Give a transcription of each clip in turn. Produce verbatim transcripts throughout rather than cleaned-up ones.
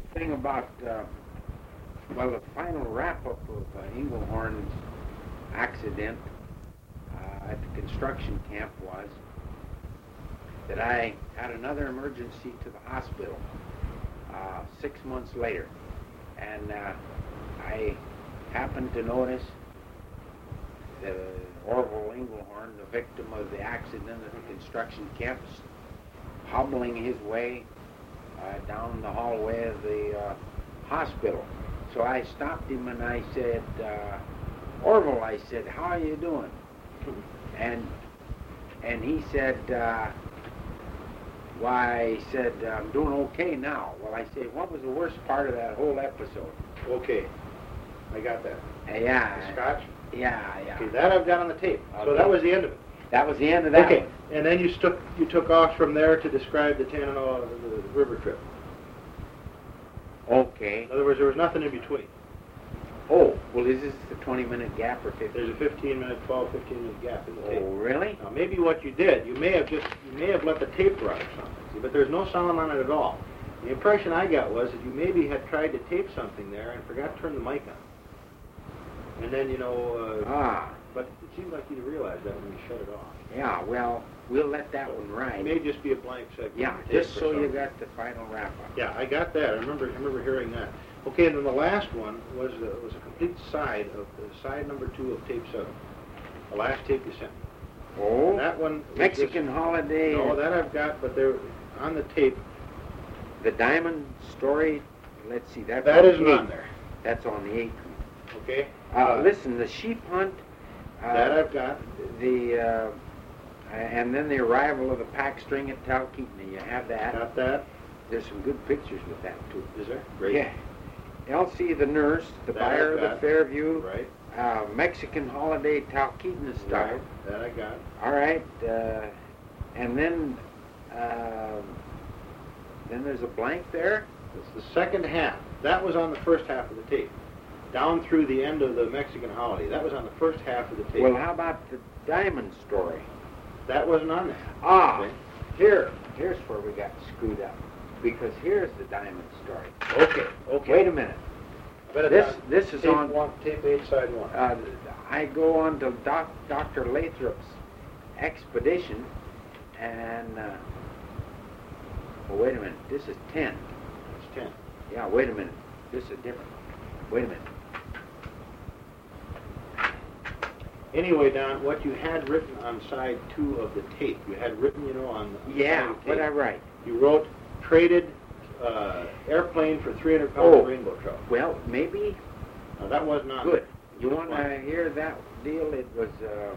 thing about, uh, well, the final wrap-up of uh, Engelhorn's accident uh, at the construction camp was that I had another emergency to the hospital uh, six months later. And uh, I happened to notice that Orville Engelhorn, the victim of the accident at the construction camp, hobbling his way uh, down the hallway of the uh, hospital. So I stopped him and I said, uh, Orville, I said, how are you doing? And and he said, uh, why, he said, I'm doing okay now. Well, I said, what was the worst part of that whole episode? Okay, I got that. Uh, yeah. The scotch? Yeah, yeah. Okay, that I've got on the tape. Okay. So that was the end of it. That was the end of that Okay, one. and then you took you took off from there to describe the Tanana the, the river trip. Okay. In other words, there was nothing in between. Oh, well, is this the twenty-minute gap or fifteen? There's a fifteen minute, twelve, fifteen minute gap in the tape. Oh, really? Now, maybe what you did, you may have just, you may have let the tape run or something, see, but there's no sound on it at all. The impression I got was that you maybe had tried to tape something there and forgot to turn the mic on. And then, you know, uh, Ah. but it seemed like you realized that when you shut it off. Yeah, well, we'll let that one ride. It may just be a blank segment. Yeah, on the tape just or so you something. got the final wrap-up. Yeah, I got that. I remember, I remember hearing that. Okay, and then the last one was uh, was a complete side of uh, side number two of tape seven. The last tape you sent me. Oh, That one. was Mexican just- Holiday. No, that I've got, but they're on the tape. The Diamond Story. Let's see, that's That on isn't the on eighth. there. That's on the eighth. Okay. Uh, listen, the sheep hunt. Uh, That I've got. The uh, and then the arrival of the pack string at Talkeetna. You have that. Got that. There's some good pictures with that too. Is there? Great. Yeah. Elsie the nurse, the That buyer I've of the got. Fairview, Right. uh, Mexican Holiday Talkeetna style. Right. That I got. All right, uh, and then uh, then there's a blank there. It's the second half. That was on the first half of the tape. Down through the end of the Mexican Holiday. That was on the first half of the tape. Well, how about the Diamond Story? That wasn't on there. Ah, Okay. here, here's where we got screwed up, because here's the Diamond Story. Okay. Okay. Wait a minute. But it's This on this is tape on. one, tape eight, side one. Uh, I go on to doc, Doctor Lathrop's expedition, and uh, well, wait a minute. This is ten. It's ten. Yeah, wait a minute. This is different. Wait a minute. Anyway, Don, what you had written on side two of the tape, you had written, you know, on, on the Yeah, side of the what tape, I write? you wrote, traded uh, airplane for three hundred pounds Oh. of rainbow trout. Well, maybe. Now, that was not Good. You Which want one? to hear that deal? It was. Uh,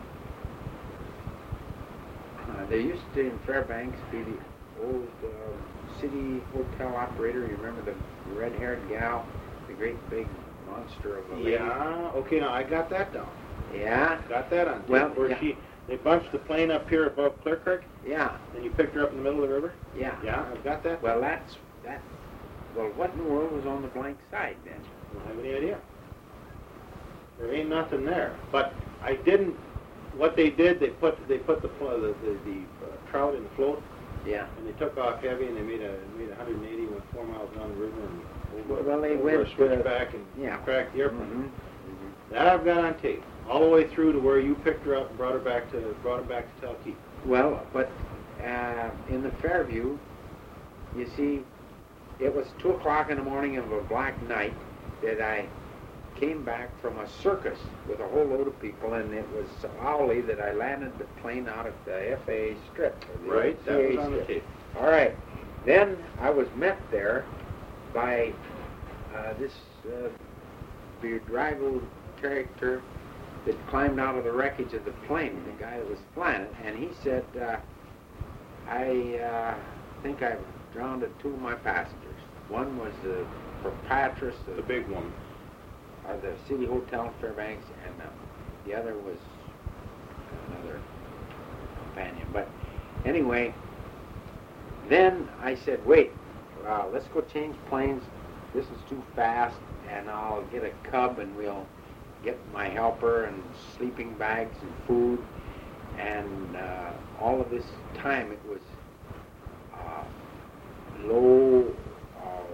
uh, there used to in Fairbanks be the old uh, city hotel operator. You remember the red-haired gal, the great big monster of a lady? Yeah, okay, now I got that down. Yeah. Got that on tape. Well, where yeah. she, they bunched the plane up here above Clear Creek, Yeah. and you picked her up in the middle of the river? Yeah. Yeah, I've got that. Well, that's that. Well, what in the world was on the blank side then? I don't have any idea. There ain't nothing there. But I didn't. What they did, they put they put the flo- the the, the uh, trout in the float, Yeah. and they took off heavy, and they made a made one hundred eighty, went four miles down the river, and over, Well, they over went, a switchback uh, and yeah. cracked the airplane. Mhm. Mhm. That I've got on tape, all the way through to where you picked her up and brought her back to brought her back to Talkeetna. Well, but uh, in the Fairview, you see, it was two o'clock in the morning of a black night that I came back from a circus with a whole load of people, and it was so owly that I landed the plane out at the F A A strip. or the Right, that C A was on the strip. tape. All right. Then I was met there by uh, this uh, bedraggled character that climbed out of the wreckage of the plane, the guy that was flying it, and he said, uh, I uh, think I've drowned two of my passengers. One was the proprietress of The big one. of the City Hotel in Fairbanks, and uh, the other was another companion. But anyway, then I said, wait, uh, let's go change planes. This is too fast, and I'll get a cub, and we'll get my helper and sleeping bags and food. And uh, all of this time, it was uh, low uh,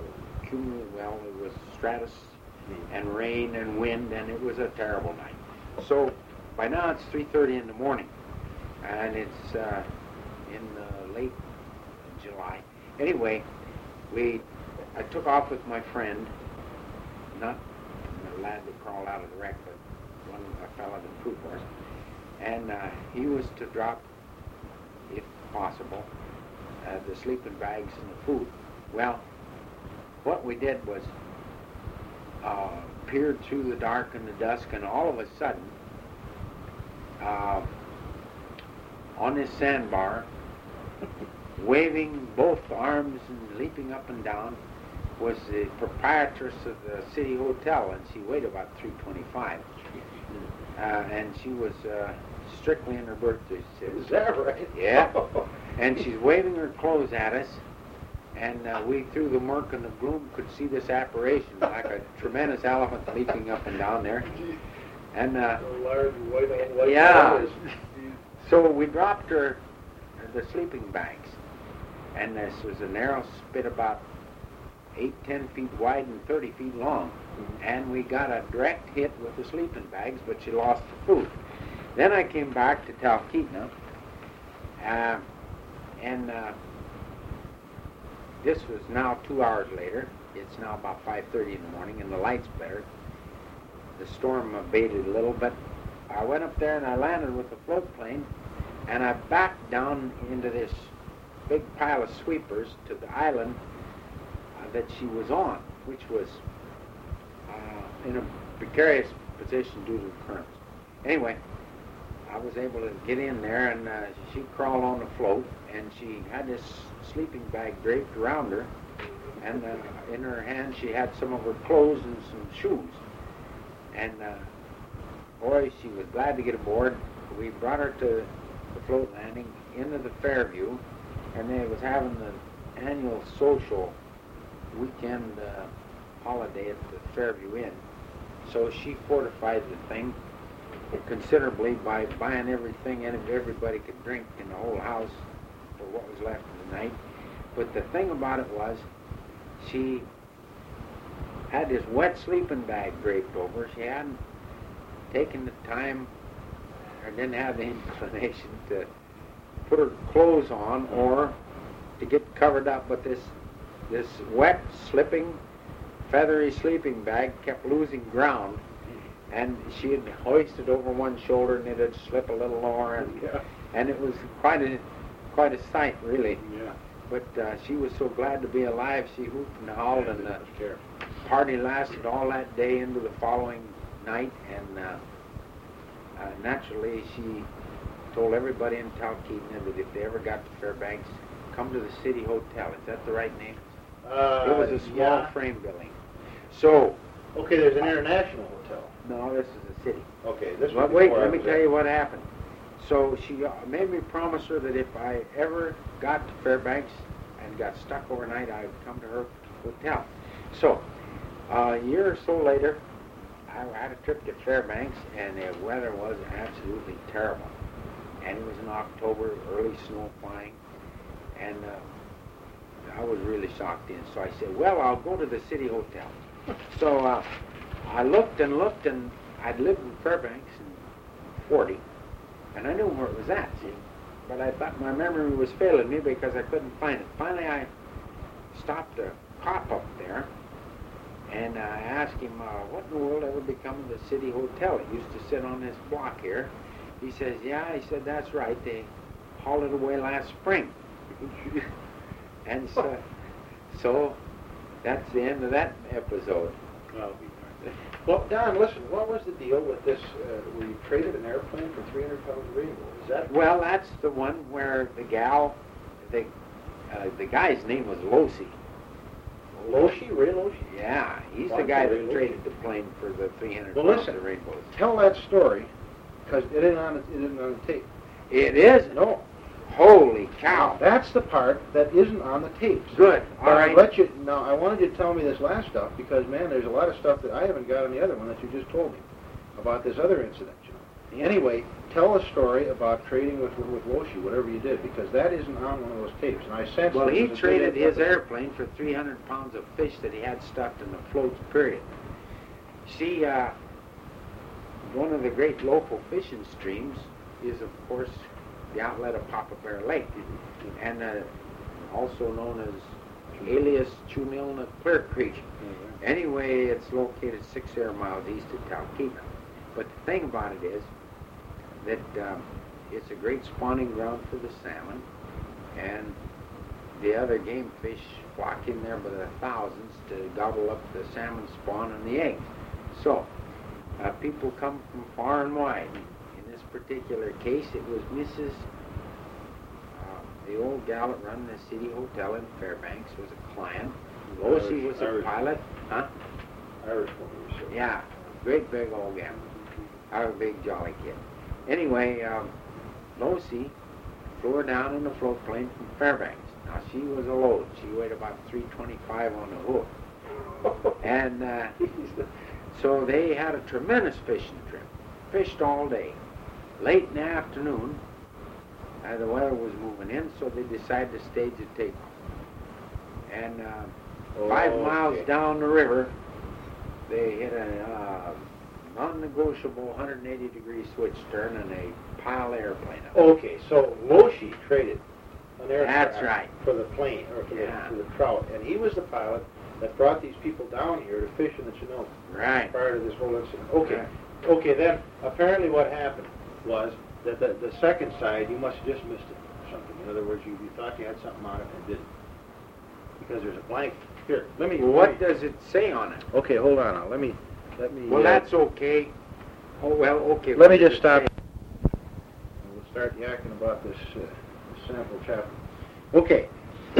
cumulative, well, it was stratus and rain and wind, and it was a terrible night. So by now it's three thirty in the morning, and it's uh, in uh, late July. Anyway, we I took off with my friend, not the lad that crawled out of the wreck, but one a fellow in the troop horse, and uh, he was to drop, if possible, uh, the sleeping bags and the food. Well, what we did was uh, peered through the dark and the dusk, and all of a sudden, uh, on this sandbar, waving both arms and leaping up and down, was the proprietress of the City Hotel, and she weighed about three twenty-five. Uh, and she was uh, strictly in her birthday suit. Is that right? Yeah. And she's waving her clothes at us, and uh, we, through the murk and the gloom, could see this apparition, like a tremendous elephant leaping up and down there. And uh, large white, white yeah. So we dropped her the sleeping bags, and this was a narrow spit about eight, ten feet wide and thirty feet long. And we got a direct hit with the sleeping bags, but she lost the food. Then I came back to Talkeetna, uh, and uh, this was now two hours later. It's now about five thirty in the morning, and the light's better. The storm abated a little, but I went up there and I landed with the float plane, and I backed down into this big pile of sweepers to the island uh, that she was on, which was uh, in a precarious position due to the currents. Anyway, I was able to get in there, and uh, she crawled on the float, and she had this sleeping bag draped around her, and uh, in her hand she had some of her clothes and some shoes. And uh, boy, she was glad to get aboard. We brought her to the float landing into the Fairview, and they was having the annual social weekend uh, holiday at the Fairview Inn. So she fortified the thing considerably by buying everything and everybody could drink in the whole house for what was left of the night. But the thing about it was, she had this wet sleeping bag draped over her. She hadn't taken the time or didn't have the inclination to put her clothes on or to get covered up, but this this wet, slipping, feathery sleeping bag kept losing ground, and she had hoisted over one shoulder and it'd slip a little lower, and, Yeah. and it was quite a quite a sight, really. Yeah. But uh, she was so glad to be alive, she hooped and howled, Yeah, and the much care. party lasted all that day into the following night, and uh, uh, naturally she told everybody in Talkeetna that if they ever got to Fairbanks, come to the City Hotel. Is that the right name? Uh, It was a small yeah. frame building. So, Okay, there's an international hotel. no, this is the city. Okay, this Well, was wait, before I let me was tell there. you what happened. So she uh, made me promise her that if I ever got to Fairbanks and got stuck overnight, I would come to her hotel. So, uh, a year or so later, I had a trip to Fairbanks, and the weather was absolutely terrible. And it was in October, early snow flying, and uh, I was really shocked in. So I said, well, I'll go to the City Hotel. So uh, I looked and looked, and I'd lived in Fairbanks in forty, and I knew where it was at, see. But I thought my memory was failing me because I couldn't find it. Finally, I stopped a cop up there, and I asked him, uh, what in the world ever become of the City Hotel? It used to sit on this block here. He says, yeah, he said, that's right. They hauled it away last spring. And so, so that's the end of that episode. Well, well, Don, listen, what was the deal with this, uh, where you traded an airplane for three hundred pounds of rainbow? Is that... Well, that's the one where the gal, the, uh, the guy's name was Losi. Loshi? Ray Loshi? Yeah, he's the Why guy Ray that Loshi? traded the plane for the three hundred Well, pounds listen. of rainbows. Tell that story, because it isn't on, it isn't on the tape. It is? No. Holy cow. That's the part that isn't on the tapes. Good. All But I right. let you, now, I wanted you to tell me this last stuff, because, man, there's a lot of stuff that I haven't got on the other one that you just told me, about this other incident, you know. Yeah. Anyway, tell a story about trading with with Loshi, whatever you did, because that isn't on one of those tapes. And I sensed Well, it he was a good traded his episode. airplane for three hundred pounds of fish that he had stuffed in the floats, period. See, uh, one of the great local fishing streams is, of course, the outlet of Papa Bear Lake, and uh, also known as alias Chumilna Clear Creek. Mm-hmm. Anyway, it's located six air miles east of Talkeetna. But the thing about it is that um, it's a great spawning ground for the salmon, and the other game fish flock in there by the thousands to gobble up the salmon spawn and the eggs. So, uh, people come from far and wide. In this particular case, it was Missus Uh, the old gal that run the City Hotel in Fairbanks was a client. Losi was a Irish. pilot. Huh? Irish woman, you said. Yeah, great big old gal. Our big jolly kid. Anyway, um, Losi flew her down in a float plane from Fairbanks. Now, she was a load. She weighed about three twenty-five on the hook. And uh, so they had a tremendous fishing trip. Fished all day. Late in the afternoon, uh, the weather was moving in, so they decided to stage a takeoff. And uh, Oh, five miles okay. down the river, they hit a uh, non-negotiable one hundred eighty degree switch turn, and they piled the airplane up. Okay, so Loshi traded an aircraft That's right. for the plane, or for, Yeah. the, for the trout, and he was the pilot that brought these people down here to fish in the Chinook Right. prior to this whole incident. Okay, Right. okay, then apparently what happened was that the, the second side, you must have just missed it or something. In other words, you, you thought you had something on it and didn't. Because there's a blank. Here, let me... Well, let what me- does it say on it? Okay, hold on now. Let me... Let me... Well, uh, that's okay. Oh, well, okay. Let me what does just it stop. say? We'll start yakking about this, uh, this sample chapter. Okay.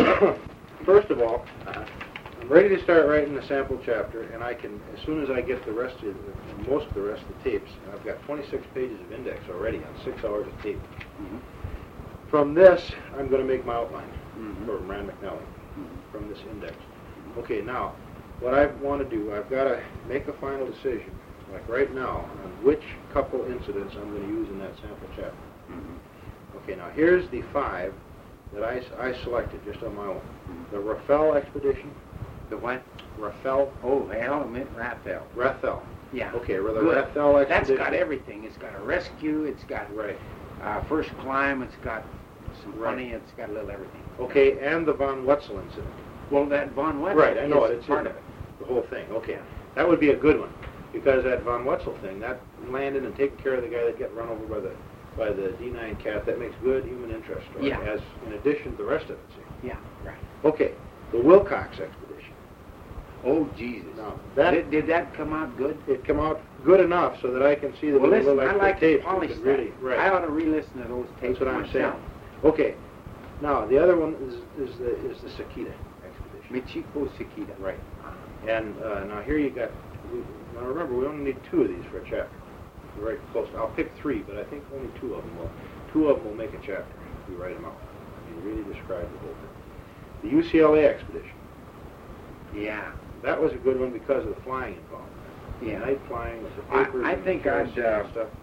First of all, Uh-huh. I'm ready to start writing the sample chapter, and I can, as soon as I get the rest of the, most of the rest of the tapes, and I've got twenty-six pages of index already on six hours of tape. Mhm. From this, I'm going to make my outline Mhm. for Rand McNally Mhm. from this index. Okay, now, what I want to do, I've got to make a final decision, like right now, on which couple incidents I'm going to use in that sample chapter. Mhm. Okay, now here's the five that I, s- I selected just on my own. Mhm. The Rafael expedition, The what? Rafael, Oh, hell, I meant Raphael. Rafael. Yeah. Okay, well, the Good. Rafael That's expedition. got everything. It's got a rescue. It's got Right. uh, first climb. It's got some Right. funny. It's got a little everything. Okay, and the von Wetzel incident. Well, that Von Wetzel Right, I know is it. It's part in of it. The whole thing. Okay, Yeah. that would be a good one, because that von Wetzel thing, that landing and taking care of the guy that got run over by the by the D nine cat, that makes good human interest story. Yeah. As in addition to the rest of it. See. Yeah, right. Okay, the Wilcox expedition. Oh, Jesus. Now that Did, did that come out good? it come out good enough so that I can see the Well, little listen, I extra like to tapes. we polish could that. really, right. I ought to re-listen to those tapes That's what I'm myself. saying. Okay, now the other one is is the is the Sakita expedition. Michiko Sakita. Right. And uh, now here you got. We, now remember, we only need two of these for a chapter. We're very close. I'll pick three, but I think only two of them will. Two of them will make a chapter if we write them out. I mean, really describe the whole thing. The U C L A expedition. Yeah. That was a good one because of the flying involved. Yeah. Night flying with the I- papers. I and think kerosene I'd, uh, and stuff.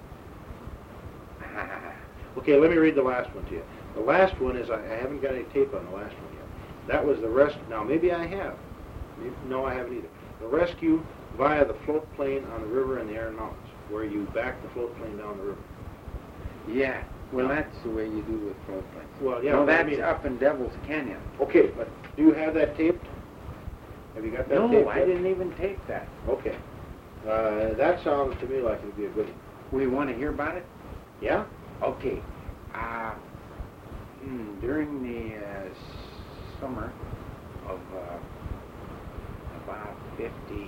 Okay, let me read the last one to you. The last one is, I, I haven't got any tape on the last one yet. That was the rest, now maybe I have. Maybe, no, I haven't either. The rescue via the float plane on the river in the Aran Mountains, where you back the float plane down the river. Yeah. Well, that's the way you do with float planes. Well, yeah. No, but I that's mean- up in Devil's Canyon. Okay, but do you have that taped? Have you got that taped? No, I yet? didn't even take that. Okay. Uh, that sounds to me like it would be a good one. We want to hear about it? Yeah? Okay. Uh, hmm, during the uh, summer of uh, about fifty-eight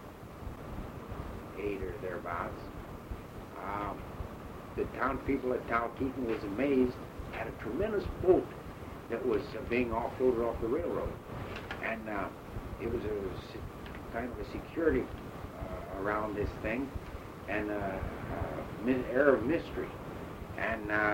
or thereabouts, um, the town people at Talkeetna was amazed at a tremendous boat that was uh, being offloaded off the railroad. And uh, it was a se- kind of a security uh, around this thing and uh, uh, mi- air of mystery. And uh,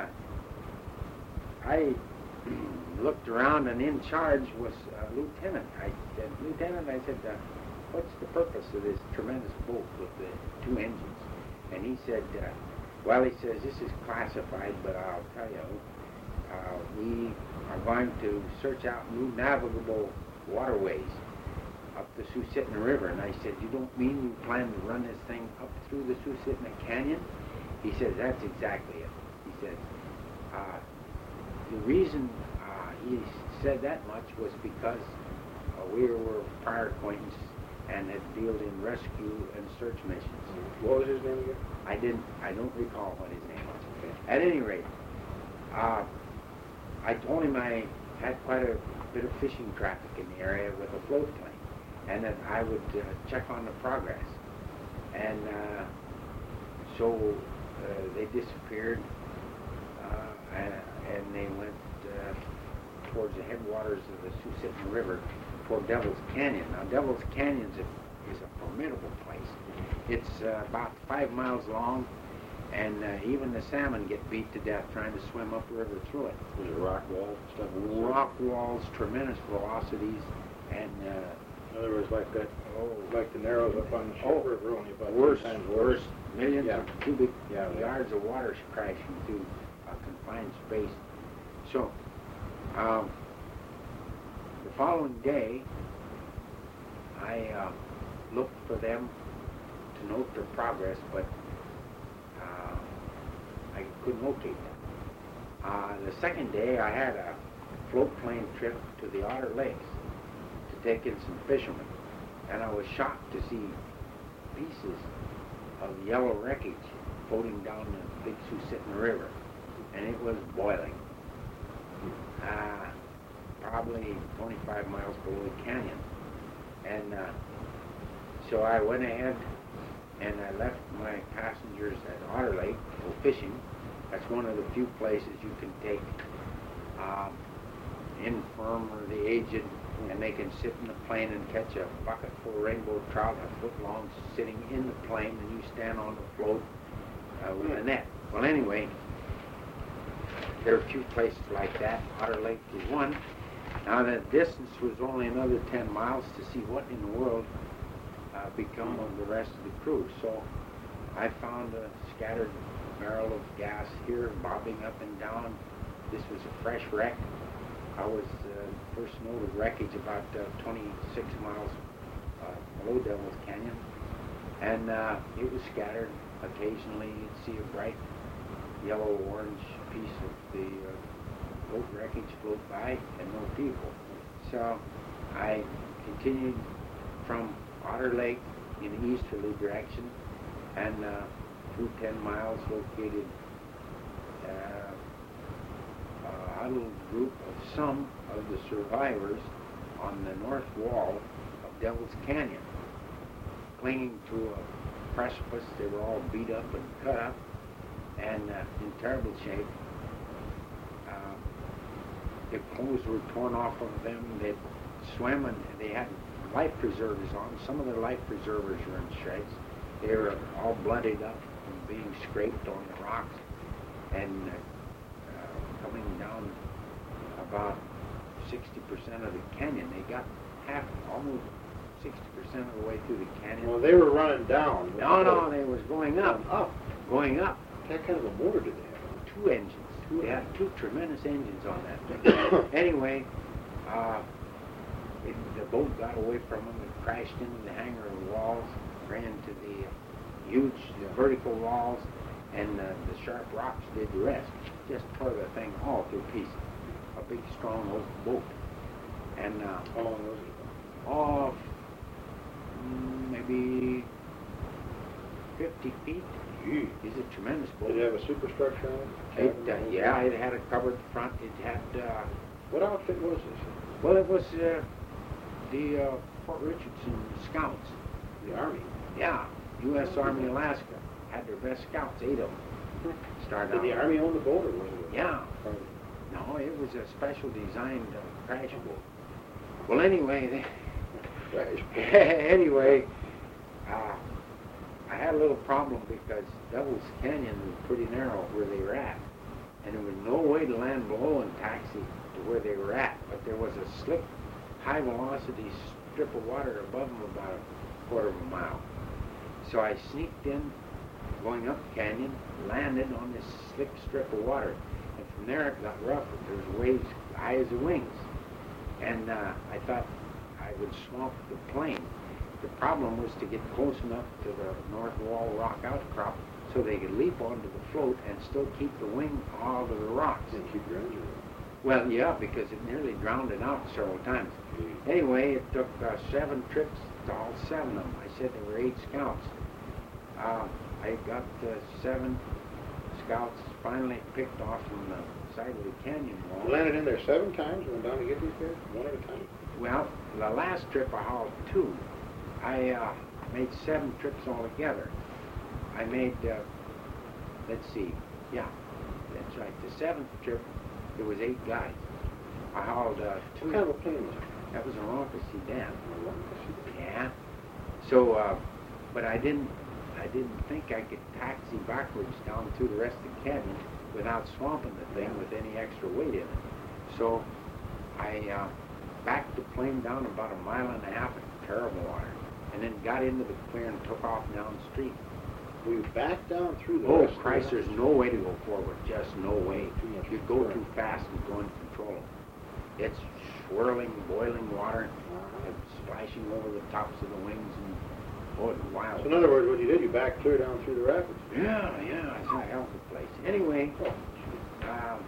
I looked around, and in charge was a lieutenant. I said, Lieutenant, I said, uh, what's the purpose of this tremendous boat with the two engines? And he said, uh, Well, he says, this is classified, but I'll tell you, uh, we are going to search out new navigable waterways up the Susitna River. And I said, you don't mean you plan to run this thing up through the Susitna Canyon? He says, that's exactly it. He says, uh, the reason uh, he said that much was because uh, we were prior acquaintance and had dealt in rescue and search missions. What was his name again? I didn't, I don't recall what his name was. Okay. At any rate, uh, I told him I had quite a bit of fishing traffic in the area with a float plane, and that I would uh, check on the progress. And uh, so uh, they disappeared, uh, and, and they went uh, towards the headwaters of the Susitna River, toward Devil's Canyon. Now, Devil's Canyon is a, is a formidable place. It's uh, about five miles long, and uh, even the salmon get beat to death trying to swim upriver through it. Was it rock wall stuff? Rock walls, tremendous velocities, and uh, in other words, like that, oh, like the Narrows up on the Ship oh, River, only about worse, three times worse, millions yeah. of cubic yeah, yards of water crashing through a confined space. So, um, the following day, I uh, looked for them to note their progress, but uh, I couldn't locate them. Uh, the second day, I had a float plane trip to the Otter Lakes to take in some fishermen, and I was shocked to see pieces of yellow wreckage floating down the big Susitna River, and it was boiling. Uh, probably twenty-five miles below the canyon. And uh, so I went ahead and I left my passengers at Otter Lake to go fishing. That's one of the few places you can take um, infirm or the aged, and they can sit in the plane and catch a bucket full of rainbow trout a foot long sitting in the plane, and you stand on the float uh, with a net. Well, anyway, there are a few places like that. Otter Lake was one. Now, the distance was only another ten miles to see what in the world uh, become of the rest of the crew. So I found a scattered barrel of gas here, bobbing up and down. This was a fresh wreck. I was uh, first note of wreckage about uh, twenty-six miles uh, below Devil's Canyon. And uh, it was scattered. Occasionally you'd see a bright yellow-orange piece of the uh, boat wreckage float by, and no people. So I continued from Otter Lake in the easterly direction, and uh, through ten miles located uh, a huddled group of some of the survivors on the north wall of Devil's Canyon, clinging to a precipice. They were all beat up and cut up and uh, in terrible shape. Uh, their clothes were torn off of them. They swam and they had life preservers on. Some of their life preservers were in shreds. They were all bloodied up from being scraped on the rocks, and uh, uh, coming down about sixty percent of the canyon. They got half, almost sixty percent of the way through the canyon. Well, they were running down. No, no, they was going up. Up. Going up. What kind of a motor did they have? Two engines. Two they had two tremendous engines on that thing. Anyway, uh, it, the boat got away from them and crashed into the hangar of the walls, ran into the huge Yeah. vertical walls, and uh, the sharp rocks did the rest. Just tore the thing all to pieces. A big, strong oak boat. And uh, How long was it? off mm, maybe fifty feet. Gee. It's a tremendous boat. Did it have a superstructure on It, it? uh, yeah, it had a covered front. It had, uh, What outfit was this? well, it was uh, the uh, Fort Richardson Scouts. The Army. Yeah, U S Army Alaska had their best scouts, eight of them. Started Did out. the Army own the boat, or was it? a Yeah. private? No, it was a special designed uh, crash boat. Well, anyway, they, Crash boat. anyway, uh, I had a little problem because Devil's Canyon was pretty narrow where they were at, and there was no way to land below and taxi to where they were at, but there was a slick, high-velocity strip of water above them about a quarter of a mile. So I sneaked in going up the canyon, landed on this slick strip of water. And from there it got rough. There was waves high as the wings. And uh, I thought I would swamp the plane. The problem was to get close enough to the north wall rock outcrop so they could leap onto the float and still keep the wing out of the rocks. And keep your engine running. Well, yeah, because it nearly drowned it out several times. Mm. Anyway, it took uh, seven trips to all seven of them. I said there were eight scouts. Uh, I got uh, seven scouts finally picked off from the side of the canyon wall. You landed in there seven times and went down to get these guys, one at a time? Well, the last trip I hauled two. I uh, made seven trips altogether. I made, uh, let's see, yeah, that's right. The seventh trip, there was eight guys. I hauled uh, two. What kind of a plane was it? That was a Ronca sedan. A Ronca sedan. Yeah. So, uh, but I didn't, I didn't think I could taxi backwards down through the rest of the canyon without swamping the thing with any extra weight in it. So, I uh, backed the plane down about a mile and a half in terrible water, and then got into the clear and took off downstream. We backed down through the Oh, rest of Christ, the- there's no way to go forward. Just no way. Too much You go current. too fast and go into control. It's swirling, boiling water, Uh-huh. and splashing over the tops of the wings, and oh, it's wild. So in other words, what you did, you backed clear down through the rapids. Yeah, yeah, it's a hell of a place. Anyway, um,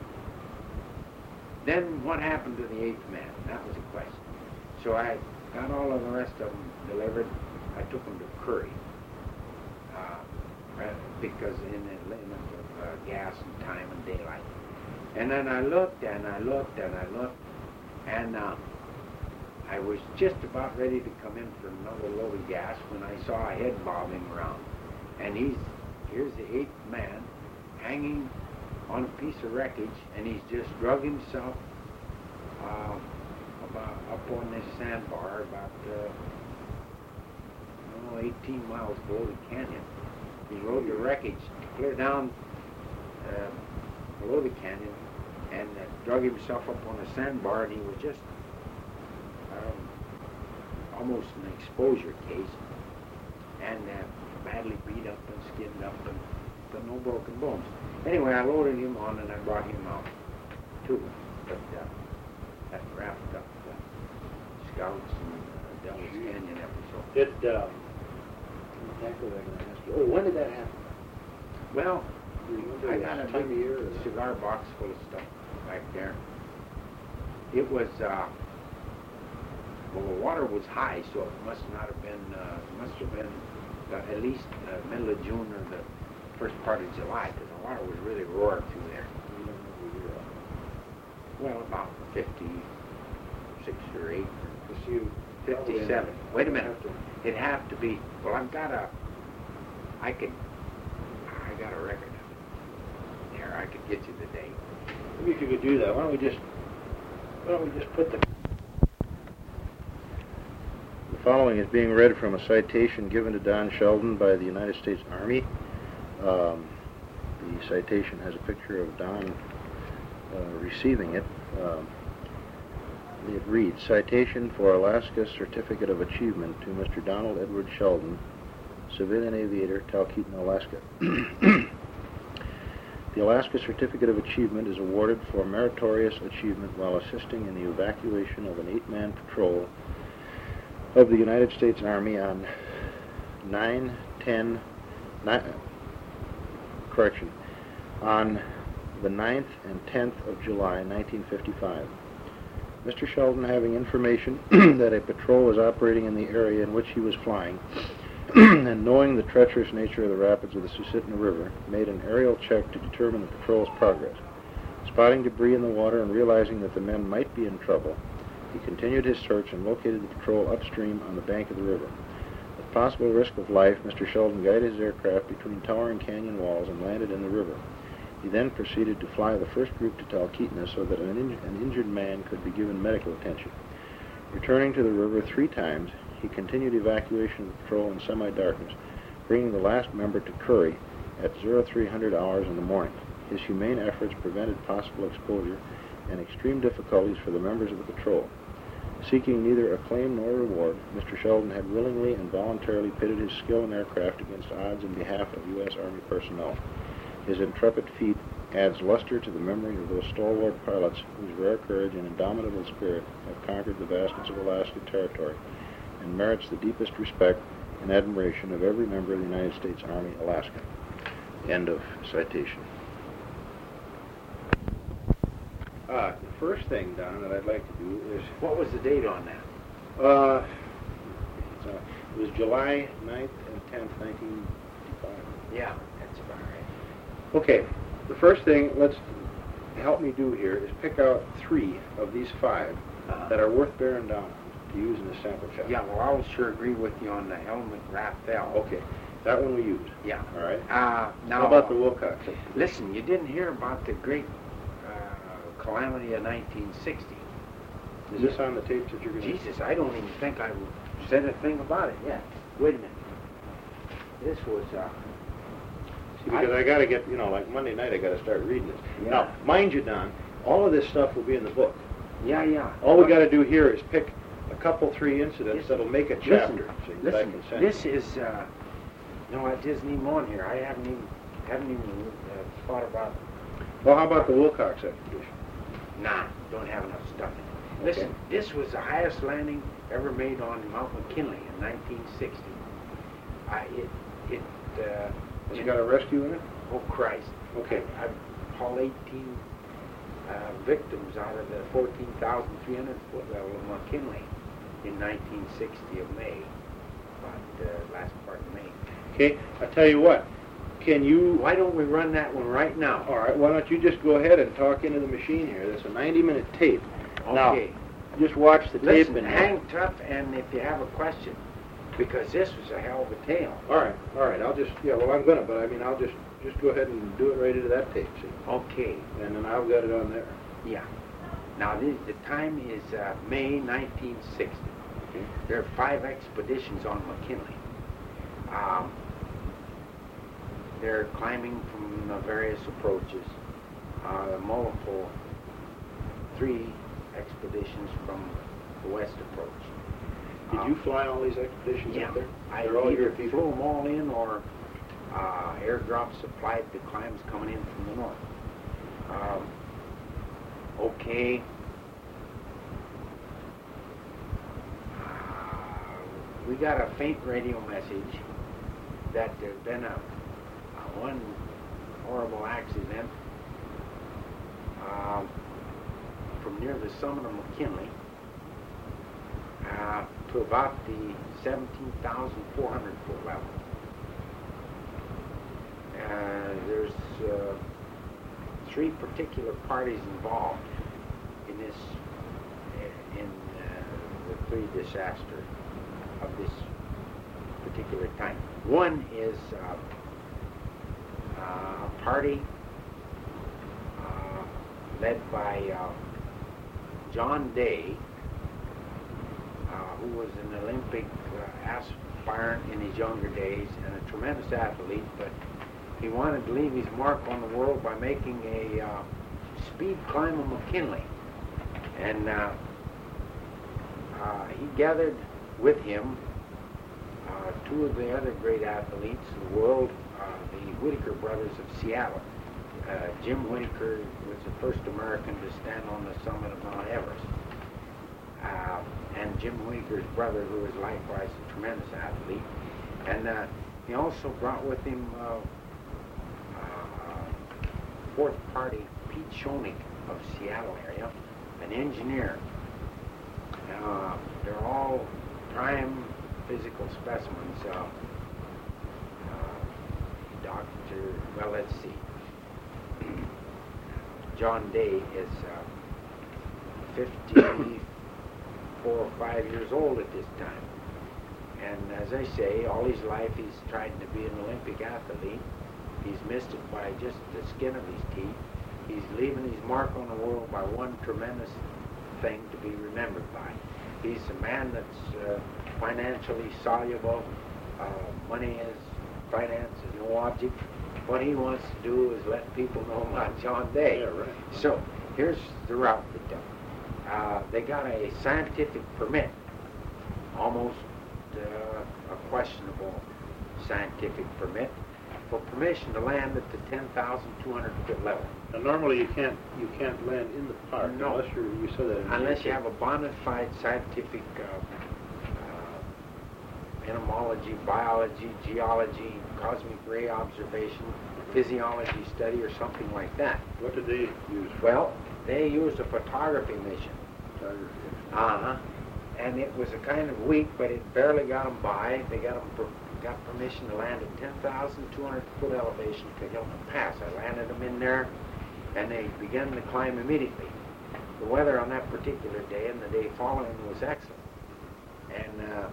then what happened to the eighth man? That was the question. So I got all of the rest of them delivered. I took them to Curry. Uh, right, because in the limit of uh, gas and time and daylight. And then I looked and I looked and I looked, and uh, I was just about ready to come in for another load of gas when I saw a head bobbing around. And he's, here's the eighth man hanging on a piece of wreckage, and he's just drug himself uh, about up on this sandbar about uh, oh, eighteen miles below the canyon. He rode the wreckage clear down uh, below the canyon and uh, drug himself up on a sandbar, and he was just um, almost an exposure case, and uh, badly beat up and skinned up, and but no broken bones. Anyway, I loaded him on and I brought him out too. But uh, that wrapped up the Scouts and uh, Devil's Canyon episode. Did, um, what was I going to ask you? Oh, when did that happen? Well, Do you remember I the got a time of big year? Or cigar box full of stuff back there. It was, uh, well, the water was high, so it must not have been, uh, must have been uh, at least uh, middle of June or the first part of July, because the water was really roaring through there. You don't know the year. Well, about fifty-six or eight, Because you... fifty-seven. Wait a minute. Have to- It'd have to be, well, I've got a, I could, I got a record of it. There, I could get you the date. Maybe if you could do that, why don't we just, why don't we just put the... The following is being read from a citation given to Don Sheldon by the United States Army. Um, the citation has a picture of Don uh, receiving it. Um, it reads, Citation for Alaska Certificate of Achievement to Mister Donald Edward Sheldon, Civilian Aviator, Talkeetna, Alaska. The Alaska Certificate of Achievement is awarded for meritorious achievement while assisting in the evacuation of an eight-man patrol of the United States Army on nine ten nine, correction, on the ninth and tenth of July, nineteen fifty-five. Mister Sheldon, having information that a patrol was operating in the area in which he was flying, and knowing the treacherous nature of the rapids of the Susitna River, made an aerial check to determine the patrol's progress. Spotting debris in the water and realizing that the men might be in trouble, he continued his search and located the patrol upstream on the bank of the river. At possible risk of life, Mister Sheldon guided his aircraft between towering canyon walls and landed in the river. He then proceeded to fly the first group to Talkeetna so that an, in an injured man could be given medical attention. Returning to the river three times, he continued evacuation of the patrol in semi-darkness, bringing the last member to Curry at oh three hundred hours in the morning. His humane efforts prevented possible exposure and extreme difficulties for the members of the patrol. Seeking neither acclaim nor reward, Mister Sheldon had willingly and voluntarily pitted his skill in aircraft against odds in behalf of U S Army personnel. His intrepid feat adds luster to the memory of those stalwart pilots whose rare courage and indomitable spirit have conquered the vastness of Alaska Territory, and merits the deepest respect and admiration of every member of the United States Army Alaska. End of citation. Uh, the first thing, Don, that I'd like to do is... What was the date on that? Uh, it's, uh, it was July ninth and tenth, nineteen fifty-five. Yeah, that's about right. Okay, the first thing let's help me do here is pick out three of these five uh-huh. that are worth bearing down on to use in the sample shot. Yeah, well, I'll sure agree with you on the helmet Raphael. Okay, that one we used. Yeah. All right. Uh, now, how about the Wilcox? Listen, you didn't hear about the great uh, calamity of nineteen sixty. Is this on the tapes that you're going to... Jesus, I don't even think I said a thing about it yet. Wait a minute. This was... Uh, See, because I, I got to get, you know, like Monday night I got to start reading this. Yeah. Now, mind you, Don, all of this stuff will be in the book. Yeah, yeah. All we got to do here is pick a couple, three incidents listen, that'll make a chapter. Listen, so listen that I can send this you. is... Uh, no, it isn't even on here. I haven't even, haven't even uh, thought about... Well, how about the Wilcox expedition? Nah, don't have enough stuff in it. Okay. Listen, this was the highest landing ever made on Mount McKinley in nineteen sixty. Uh, it, it, uh... Has it got a rescue in it? Oh, Christ. Okay. I, I hauled eighteen uh, victims out of the fourteen thousand three hundred foot level of McKinley in nineteen sixty of May, about uh, last part of May. Okay, I tell you what, can you... Why don't we run that one right now? All right, why don't you just go ahead and talk into the machine here. That's a ninety minute tape. Okay. Now, just watch the tape Listen, and... hang tough, and if you have a question, because this was a hell of a tale. All right, all right, I'll just... Yeah, well, I'm gonna, but I mean, I'll just just go ahead and do it right into that tape, see? Okay. And then I've got it on there. Yeah. Now, this, the time is uh, May nineteen sixty. Okay. There are five expeditions on McKinley. Um, they're climbing from the various approaches. Uh, multiple, three expeditions from the west approach. Did um, you fly all these expeditions yeah, out there? I They're all your either people? flew them all in, or uh, airdrop supplied the climbs coming in from the north. Um, okay. We got a faint radio message that there's been a, a one horrible accident um, from near the summit of McKinley uh, to about the seventeen thousand four hundred foot level. Uh, there's uh, three particular parties involved in this, in uh, the three disasters of this particular time. One is uh, uh, a party uh, led by uh, John Day, uh, who was an Olympic uh, aspirant in his younger days and a tremendous athlete, but he wanted to leave his mark on the world by making a uh, speed climb of McKinley. And uh, uh, he gathered with him uh, two of the other great athletes in the world, uh, the Whitaker brothers of Seattle. Uh, Jim Whitaker was the first American to stand on the summit of Mount Everest. Uh, and Jim Whitaker's brother, who was likewise a tremendous athlete. And uh, he also brought with him uh, uh, fourth party, Pete Schoening of Seattle area, an engineer. Uh, they're all prime physical specimens. Uh, uh, Doctor, well, let's see. John Day is uh, fifty-four or five years old at this time. And as I say, all his life he's tried to be an Olympic athlete. He's missed it by just the skin of his teeth. He's leaving his mark on the world by one tremendous thing to be remembered by. He's a man that's uh, financially soluble. Uh, money is, finance is no object. What he wants to do is let people know about John Day. Yeah, right. So here's the route we took. uh, they got a scientific permit, almost uh, a questionable scientific permit, for permission to land at the ten thousand two hundred foot level. Now, normally you can't you can't land in the park No. unless you're, you said that. in Unless you nature. have a bona fide scientific uh, uh, entomology, biology, geology, cosmic ray observation, physiology study, or something like that. What did they use? For Well, they used a photography mission. photography? Uh-huh. And it was a kind of week, but it barely got them by. They got them per, got permission to land at ten thousand two hundred foot elevation to Hilton Pass. I landed them in there, and they began to climb immediately. The weather on that particular day and the day following was excellent. And uh,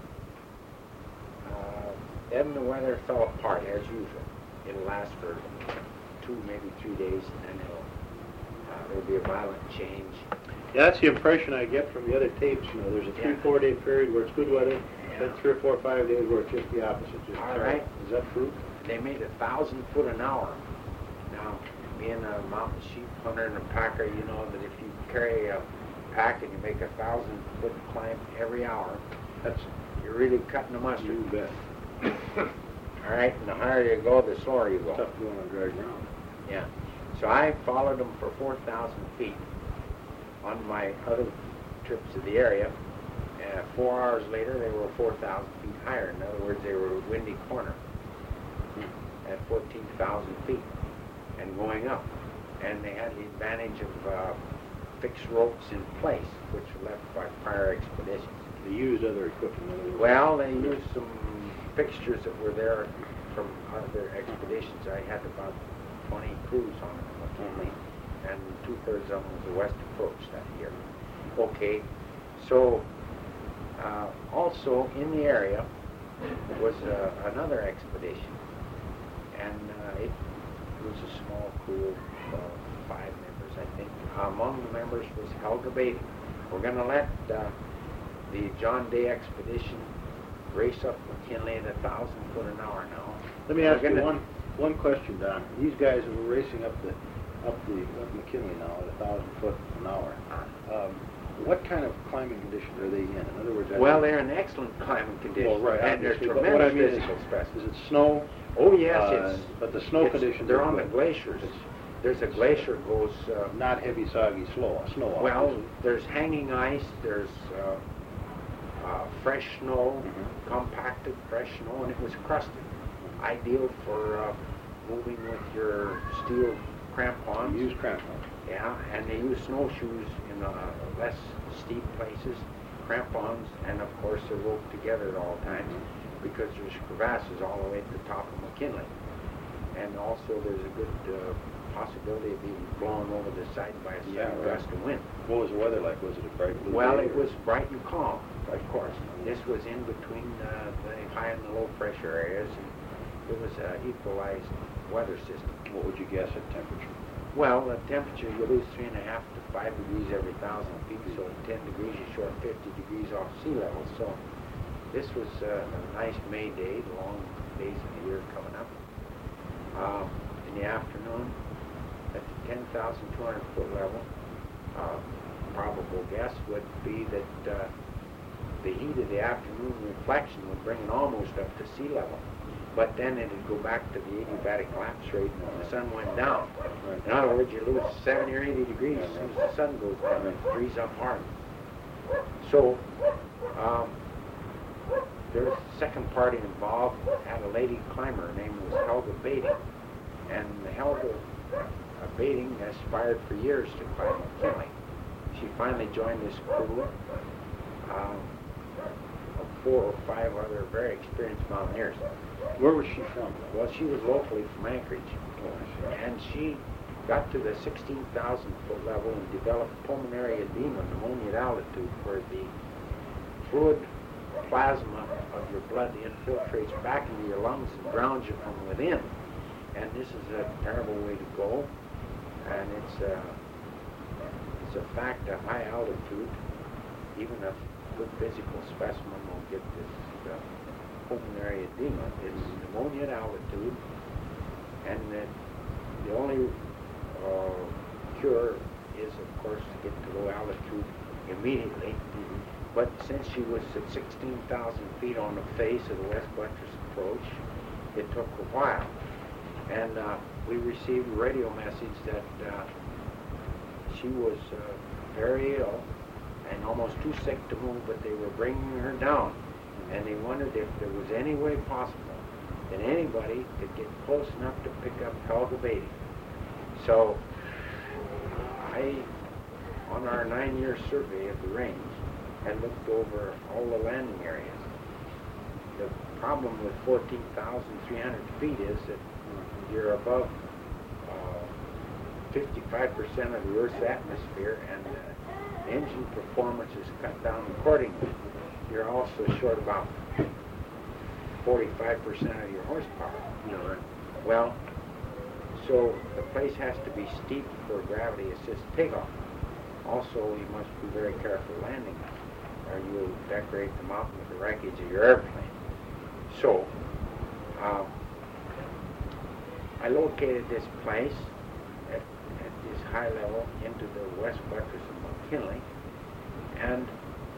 uh, then the weather fell apart, as usual. It'll last for two, maybe three days, and then it'll, uh, there'll be a violent change. Yeah, that's the impression I get from the other tapes. You know, there's a three, Yeah. four day period where it's good weather, Yeah. then three or four, five days where it's just the opposite. Just All terrible. right. Is that true? They made a thousand foot an hour. Now, being a mountain sheep hunter and a packer, you know that if you carry a pack and you make a thousand foot climb every hour, That's you're really cutting the mustard. you bet. All right, and the higher you go, the slower you go. Tough going on dry ground. Yeah. So I followed them for four thousand feet on my other trips to the area. Uh, four hours later, they were four thousand feet higher. In other words, they were Windy Corner at fourteen thousand feet and going up. And they had the advantage of uh, fixed ropes in place, which were left by prior expeditions. They used other equipment. in other words. Well, they used some fixtures that were there from other expeditions. I had about twenty crews on it, McKinley, and two-thirds of them was the west approach that year. Okay, so uh, also in the area was uh, another expedition, and uh, it was a small crew of uh, five members, I think. Among the members was Helga Beatty. We're going to let uh, the John Day expedition race up McKinley at a thousand foot an hour now. Let me We're ask you gonna- one one question, Don. These guys who were racing up the up the up McKinley now at a thousand foot an hour. Um, what kind of climbing conditions are they in? In other words, I Well, mean- they're in excellent climbing conditions, Well, right, and they're obviously, but tremendous what I mean is- physical specimens. Is it snow? Oh yes, Uh, it's. but the snow it's- conditions They're are on the good. glaciers. It's There's a glacier goes. Uh, not heavy, soggy, slow snow. well, obviously. there's hanging ice. There's uh, uh, fresh snow, Mhm. compacted fresh snow, and it was crusted. Ideal for uh, moving with your steel crampons. You use crampons. Yeah, and they use snowshoes in uh, less steep places, crampons, and of course they're roped together at all times because there's crevasses all the way to the top of McKinley. And also there's a good uh, possibility of being blown over the side by a Yeah, sudden right. gust of wind. What was the weather like? Was it a bright blue Well, day it or- was bright and calm, of course. This was in between uh, the high and the low pressure areas, and it was an equalized weather system. What would you guess at temperature? Well, the temperature, you lose three and a half to five degrees every thousand feet, so at ten degrees you short fifty degrees off sea level. So this was uh, a nice May day, the long days of the year coming up. Um, in the afternoon, at the ten thousand two hundred foot level, uh, probable guess would be that uh, the heat of the afternoon reflection would bring it almost up to sea level. But then it'd go back to the adiabatic lapse rate when the sun went down. In other words, you lose seventy or eighty degrees as soon as the sun goes down and freeze up hard. So, um, there's a second party involved, had a lady climber, her name was Helga Beatty. And Helga uh, Beatty aspired for years to climb McKinley. She finally joined this crew um, of four or five other very experienced mountaineers. Where was she from? Well, she was locally from Anchorage, Oh, and she got to the sixteen thousand foot level and developed pulmonary edema, pneumonia at altitude, where the fluid plasma of your blood infiltrates back into your lungs and drowns you from within. And this is a terrible way to go, and it's a, it's a fact at high altitude, even a good physical specimen will get this uh, pulmonary edema. It's pneumonia at altitude, and that the only uh, cure is, of course, to get to low altitude immediately. Mm-hmm. But since she was at sixteen thousand feet on the face of the West Buttress approach, it took a while. And uh, we received a radio message that uh, she was uh, very ill and almost too sick to move, but they were bringing her down. And they wondered if there was any way possible that anybody could get close enough to pick up Helga Beatty. So I, on our nine-year survey of the range, had looked over all the landing areas. The problem with fourteen thousand three hundred feet is that you're above uh, fifty-five percent of the Earth's atmosphere, and uh, engine performance is cut down accordingly. You're also short about forty-five percent of your horsepower. You know, right? Well, so the place has to be steep for gravity assist takeoff. Also, you must be very careful landing, or you'll decorate the mountain with the wreckage of your airplane. So, um, I located this place at, at this high level into the West Buttress of McKinley, and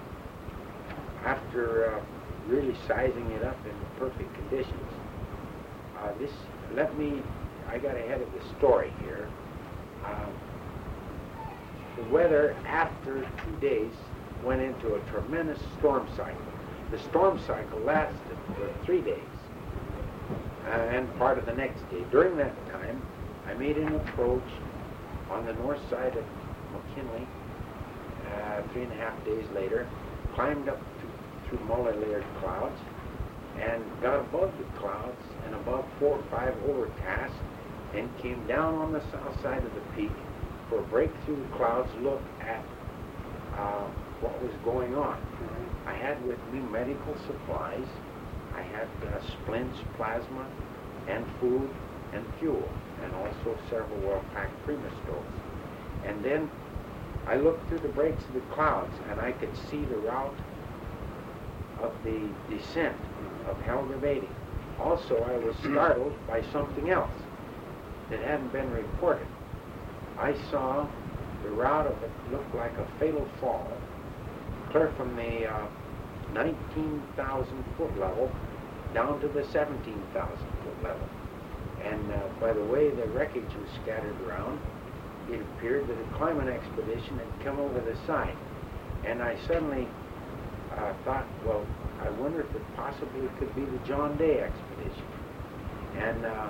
after uh, really sizing it up in perfect conditions, uh, this let me, I got ahead of the story here. Um, the weather after two days went into a tremendous storm cycle. The storm cycle lasted for three days uh, and part of the next day. During that time, I made an approach on the north side of McKinley uh, three and a half days later, climbed up to, through multi-layered clouds, and got above the clouds and above four or five overcasts, and came down on the south side of the peak for a break through the clouds look at uh, what was going on. Mm-hmm. I had with me medical supplies. I had uh, splints, plasma, and food and fuel, and also several well-packed Prima stoves. And then I looked through the breaks of the clouds, and I could see the route of the descent of Helga Beatty. Also, I was startled by something else that hadn't been reported. I saw the route of it look like a fatal fall, clear from the uh, nineteen thousand foot level down to the seventeen thousand foot level. And uh, by the way the wreckage was scattered around, it appeared that a climbing expedition had come over the side. And I suddenly uh, thought, well, I wonder if it possibly could be the John Day expedition. And uh,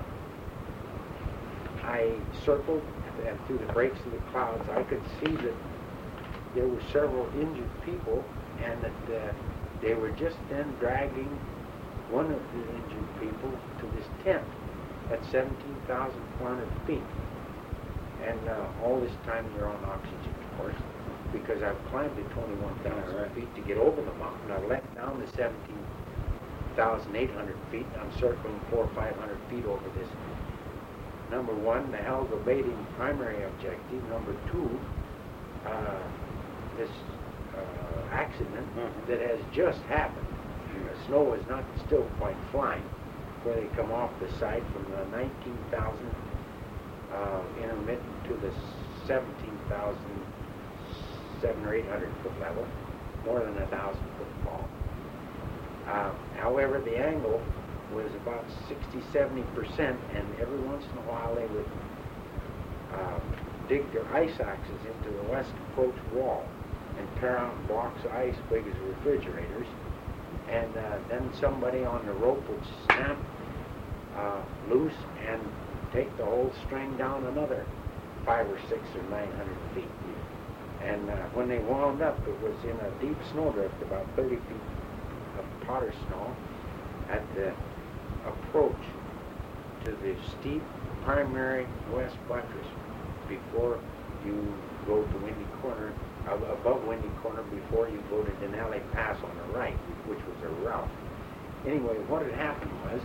I circled, and through the breaks of the clouds, I could see that there were several injured people, and that uh, they were just then dragging one of the injured people to this tent at seventeen thousand four hundred feet. And uh, all this time they're on oxygen, of course, because I've climbed to twenty-one thousand feet to get over the mountain. I've let down the seventeen thousand eight hundred feet. I'm circling four or five hundred feet over this. Number one, the Helga Beatty primary objective. Number two, uh, this uh, accident mm-hmm. that has just happened. The snow is not still quite flying where they come off the side from the nineteen thousand uh, intermittent to the seventeen thousand seven or eight hundred foot level, more than a thousand foot fall. Uh, however, the angle was about sixty, seventy percent, and every once in a while they would uh, dig their ice axes into the west approach wall and tear out blocks of ice big as refrigerators, and uh, then somebody on the rope would snap uh, loose and take the whole string down another five or six or nine hundred feet. And uh, when they wound up, it was in a deep snowdrift, about thirty feet of powder snow, at the approach to the steep primary West Buttress before you go to Windy Corner, uh, above Windy Corner before you go to Denali Pass on the right, which was a route. Anyway, what had happened was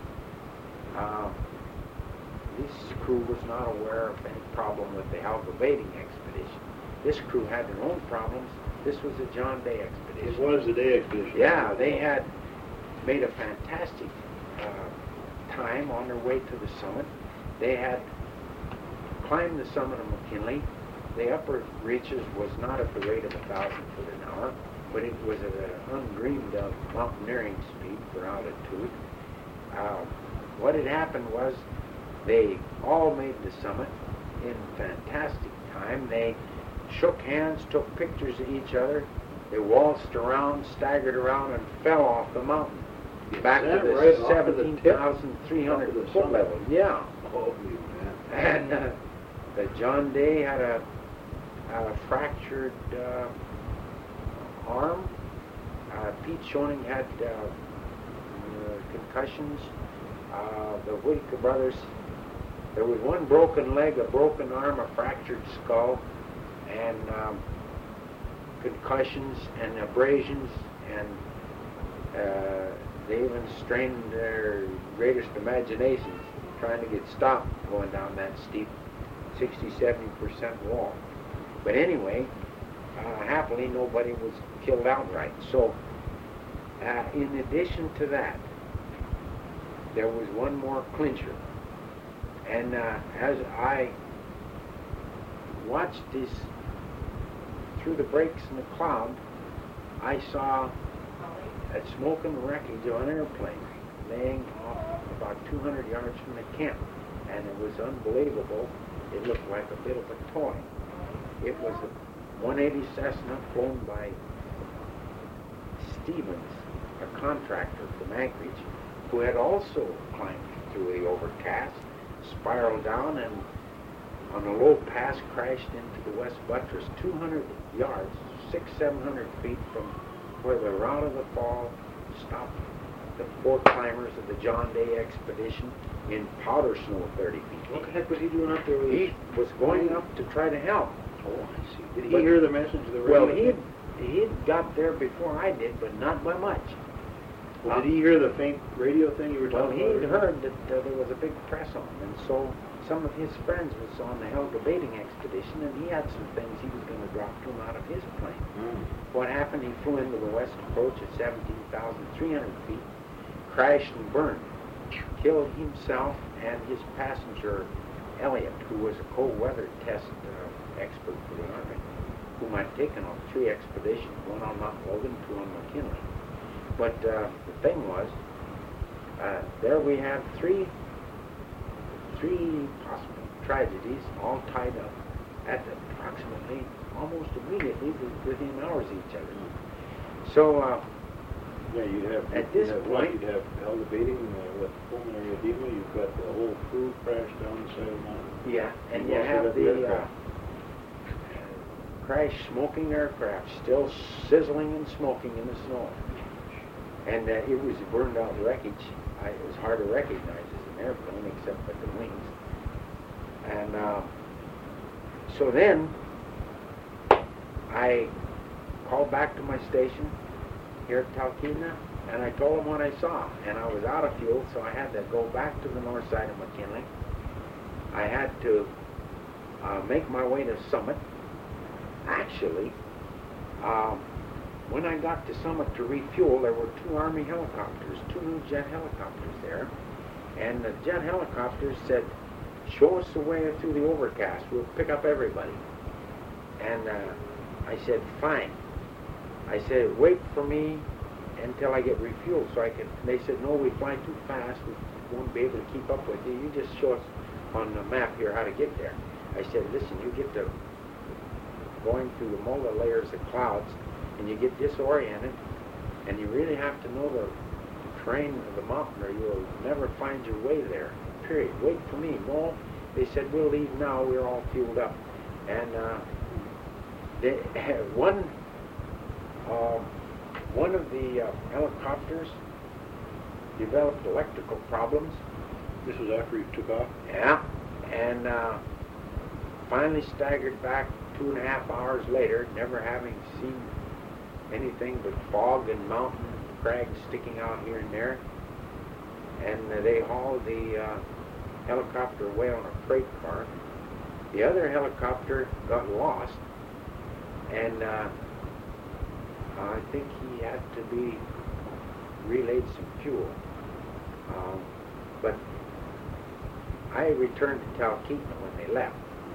uh, this crew was not aware of any problem with the Helga Beatty expedition. This crew had their own problems. This was a John Day expedition. This was the Day expedition. Yeah, they had made a fantastic uh, time on their way to the summit. They had climbed the summit of McKinley, the upper reaches was not at the rate of a thousand foot an hour, but it was at an undreamed of mountaineering speed for altitude. Uh, what had happened was they all made the summit in fantastic time. They shook hands, took pictures of each other. They waltzed around, staggered around, and fell off the mountain back to the right off seventeen thousand three hundred of the foot summit. level. Yeah. Holy man. And uh, the John Day had a, a fractured uh, arm. Uh, Pete Schoening had uh, uh, concussions. Uh, the Whitaker brothers, there was one broken leg, a broken arm, a fractured skull, and um, concussions and abrasions, and uh, they even strained their greatest imaginations trying to get stopped going down that steep sixty, seventy percent wall. But anyway, uh, happily nobody was killed outright. So uh, in addition to that, there was one more clincher. And uh, as I watched this through the breaks in the cloud, I saw a smoking wreckage of an airplane laying off about two hundred yards from the camp. And it was unbelievable. It looked like a bit of a toy. It was a one eighty Cessna flown by Stevens, a contractor from Anchorage, who had also climbed through the overcast, spiraled down, and on a low pass crashed into the west buttress two hundred yards, six, seven hundred feet from where the route of the fall stopped the four climbers of the John Day expedition in powder snow thirty feet. What the heck was he doing up there with He his... was going up to try to help. Oh, I see. Did he But- hear the message of the radio? Well, he had, he had got there before I did, but not by much. Well, did he hear the faint radio thing you were Well, talking he about? had heard that uh, there was a big press on, and so some of his friends was on the Helga baiting expedition, and he had some things he was going to drop to him out of his plane. Mm. What happened? He flew into the west approach at seventeen thousand three hundred feet, crashed and burned, killed himself and his passenger Elliott, who was a cold weather test uh, expert for the Army, whom I'd taken on three expeditions, one on Mount Logan, two on McKinley. But uh, the thing was, uh, there we have three, three possible tragedies all tied up at approximately, almost immediately wi- within hours of each other. So, uh, Yeah, you'd have... At you'd this have what? point- You'd have elevating uh, with pulmonary edema. You've got the whole crew crashed down the side of the mountain. yeah, and You've you also have got the the uh, aircraft. crash smoking aircraft still sizzling and smoking in the snow. And uh, it was burned out wreckage. I, it was hard to recognize as an airplane except for the wings. And uh, so then I called back to my station here at Talkeetna, and I told them what I saw. And I was out of fuel, so I had to go back to the north side of McKinley. I had to uh, make my way to Summit. Actually, um, when I got to Summit to refuel, there were two Army helicopters, two new jet helicopters there. And the jet helicopters said, show us the way through the overcast. We'll pick up everybody. And uh, I said, fine. I said, wait for me until I get refueled so I can... They said, no, we fly too fast. We won't be able to keep up with you. You just show us on the map here how to get there. I said, listen, you get to going through the molar layers of clouds, and you get disoriented, and you really have to know the terrain of the mountain, or you'll never find your way there, period. Wait for me. No, they said, we'll leave now. We're all fueled up. And uh, they, one, uh, one of the uh, helicopters developed electrical problems. This was after you took off? Yeah, and uh, finally staggered back two and a half hours later, never having seen anything but fog and mountain crags sticking out here and there. And uh, they hauled the uh, helicopter away on a freight car. The other helicopter got lost, and uh, I think he had to be relayed some fuel. Um, but I returned to Talkeetna when they left,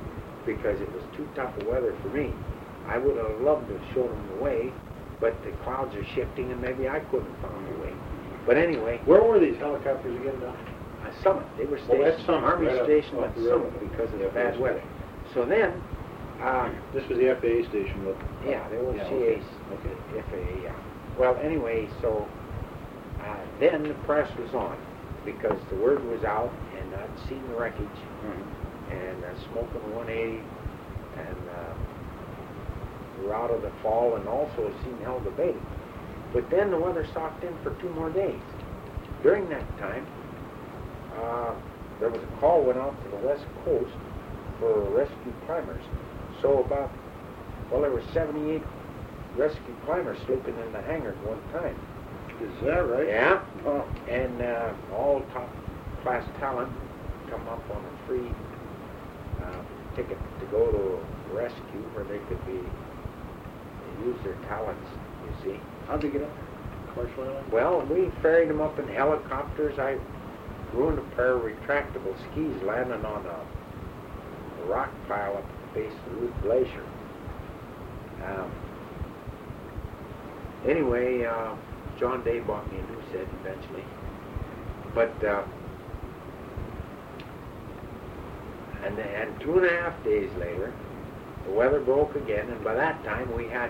because it was too tough a weather for me. I would have loved to have shown them the way, but the clouds are shifting and maybe I couldn't have found the way. But anyway, Where were these helicopters again, Don? uh, Summit, they were Oh, that's stationed, Summit, Army right up stationed off at the road. Summit because of Yeah, the bad that's weather. right. So then, uh, This was the F A A station, but... yeah, there was Yeah, C okay. A's, Okay. F A A, yeah. Well, anyway, so uh, then the press was on because the word was out and I'd seen the wreckage Mhm. and uh, smoking one eighty and uh, we were out of the fall and also seen Helga Bay. But then the weather stocked in for two more days. During that time, uh, there was a call went out to the west coast for rescue climbers. So about, well, there were seventy-eight rescue climbers sleeping in the hangar at one time. Is that right? Yeah. Oh. And uh, all top class talent come up on a free uh, ticket to go to rescue where they could be use their talents, you see. How'd they get up there? Commercial airline? Well, we ferried them up in helicopters. I ruined a pair of retractable skis landing on a, a rock pile up at the base of the Ruth Glacier. Um, anyway, uh, John Day bought me a new set eventually. But, uh, and, and two and a half days later, the weather broke again, and by that time we had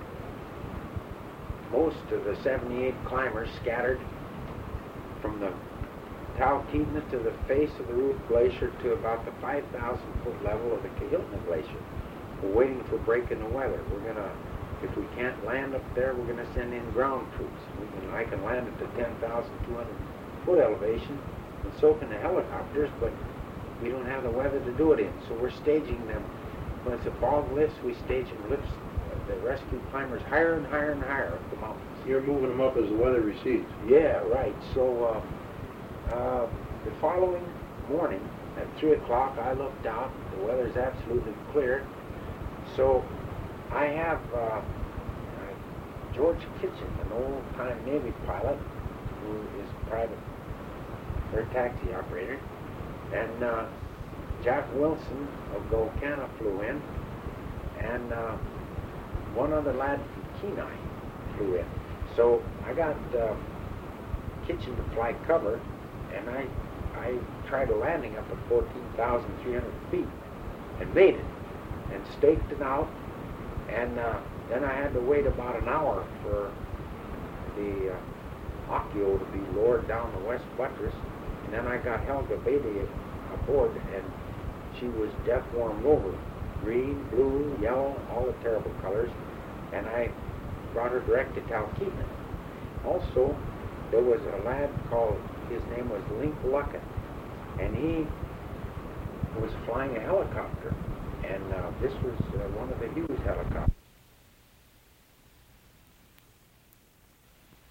most of the seventy-eight climbers scattered from the Talkeetna to the face of the Ruth Glacier to about the five thousand foot level of the Kahiltna Glacier. We're waiting for break in the weather. We're gonna, if we can't land up there, we're gonna send in ground troops. We can, I can land at the ten thousand two hundred foot elevation, and so can the helicopters, but we don't have the weather to do it in. So we're staging them. When it's a fog lifts, we stage them lifts the rescue climbers higher and higher and higher up the mountains. You're moving them up as the weather recedes. Yeah, right. So uh, uh, the following morning at three o'clock, I looked out. The weather's absolutely clear. So I have uh, uh, George Kitchen, an old-time Navy pilot who is a private air taxi operator, and uh, Jack Wilson of Golcana flew in, and uh, one other lad from Kenai flew in. So I got uh, Kitchen to fly cover, and I I tried a landing up at fourteen thousand three hundred feet and made it, and staked it out, and uh, then I had to wait about an hour for the uh, Akio to be lowered down the west buttress, and then I got Helga Beatty aboard, and she was death warmed over. Green, blue, yellow, all the terrible colors, and I brought her direct to Talkeetna. Also, there was a lad called, his name was Link Luckett, and he was flying a helicopter, and uh, this was uh, one of the Hughes helicopters.